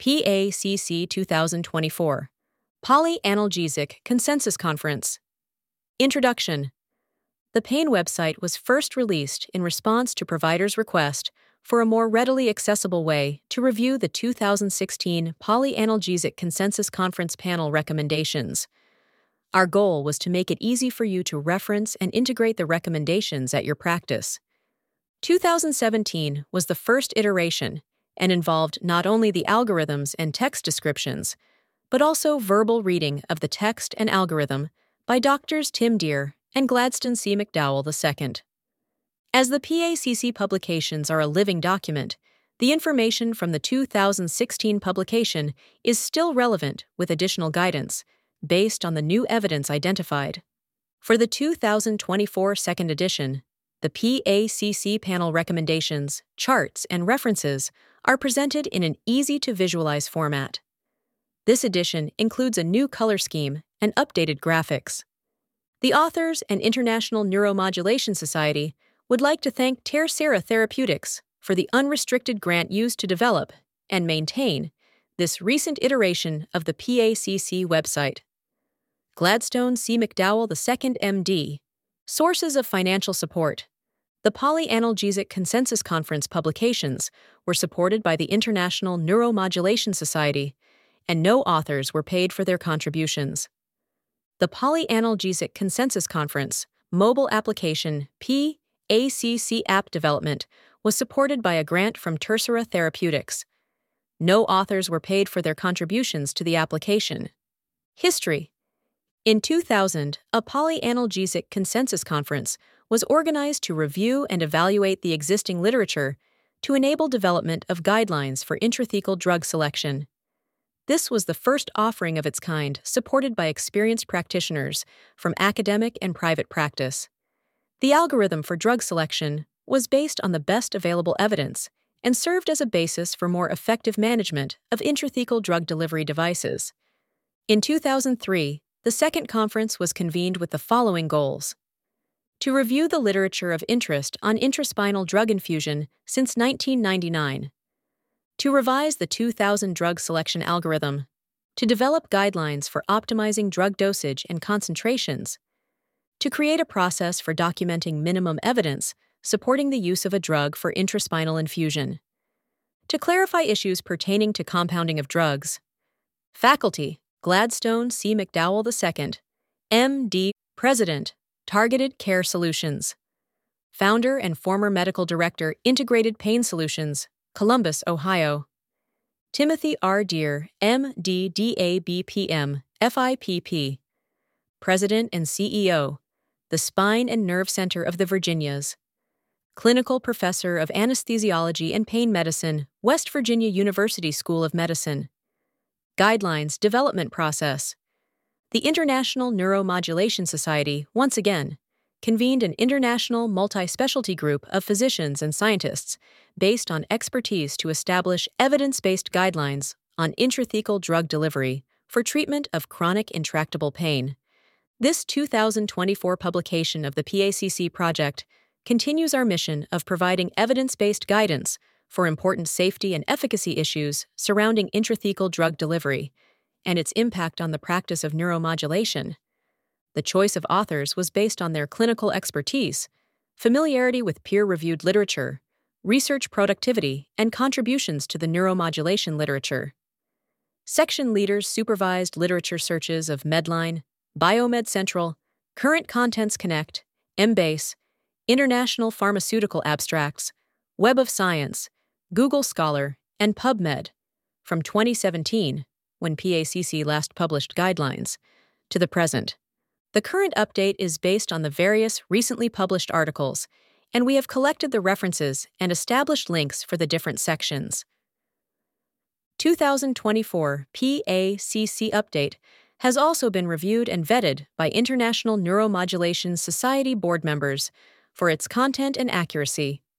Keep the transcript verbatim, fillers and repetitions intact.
P A C C twenty twenty-four Polyanalgesic Consensus Conference. Introduction. The PAIN website was first released in response to providers' request for a more readily accessible way to review the two thousand sixteen Polyanalgesic Consensus Conference panel recommendations. Our goal was to make it easy for you to reference and integrate the recommendations at your practice. two thousand seventeen was the first iteration and involved not only the algorithms and text descriptions, but also verbal reading of the text and algorithm by Doctors Tim Deer and Gladstone C. McDowell the second. As the P A C C publications are a living document, the information from the two thousand sixteen publication is still relevant with additional guidance based on the new evidence identified. For the two thousand twenty-four second edition, the P A C C panel recommendations, charts, and references are presented in an easy-to-visualize format. This edition includes a new color scheme and updated graphics. The authors and International Neuromodulation Society would like to thank TerSera Therapeutics for the unrestricted grant used to develop and maintain this recent iteration of the P A C C website. Gladstone C. McDowell the second M D. Sources of financial support. The Polyanalgesic Consensus Conference publications were supported by the International Neuromodulation Society, and no authors were paid for their contributions. The Polyanalgesic Consensus Conference mobile application P A C C app development was supported by a grant from TerSera Therapeutics. No authors were paid for their contributions to the application. History. In two thousand, a Polyanalgesic Consensus Conference was organized to review and evaluate the existing literature to enable development of guidelines for intrathecal drug selection. This was the first offering of its kind supported by experienced practitioners from academic and private practice. The algorithm for drug selection was based on the best available evidence and served as a basis for more effective management of intrathecal drug delivery devices. In two thousand three, the second conference was convened with the following goals: to review the literature of interest on intraspinal drug infusion since nineteen ninety-nine, to revise the two thousand drug selection algorithm, to develop guidelines for optimizing drug dosage and concentrations, to create a process for documenting minimum evidence supporting the use of a drug for intraspinal infusion, to clarify issues pertaining to compounding of drugs. Faculty: Gladstone C. McDowell the second, M D, President, Targeted Care Solutions. Founder and former Medical Director, Integrated Pain Solutions, Columbus, Ohio. Timothy R. Deer, M D, D A B P M, F I P P. President and C E O, the Spine and Nerve Center of the Virginias. Clinical Professor of Anesthesiology and Pain Medicine, West Virginia University School of Medicine. Guidelines Development Process. The International Neuromodulation Society, once again, convened an international multi-specialty group of physicians and scientists based on expertise to establish evidence-based guidelines on intrathecal drug delivery for treatment of chronic intractable pain. This two thousand twenty-four publication of the P A C C project continues our mission of providing evidence-based guidance for important safety and efficacy issues surrounding intrathecal drug delivery and its impact on the practice of neuromodulation. The choice of authors was based on their clinical expertise, familiarity with peer-reviewed literature, research productivity, and contributions to the neuromodulation literature. Section leaders supervised literature searches of Medline, Biomed Central, Current Contents Connect, Embase, International Pharmaceutical Abstracts, Web of Science, Google Scholar, and PubMed from twenty seventeen, when P A C C last published guidelines, to the present. The current update is based on the various recently published articles, and we have collected the references and established links for the different sections. two thousand twenty-four P A C C Update has also been reviewed and vetted by International Neuromodulation Society board members for its content and accuracy.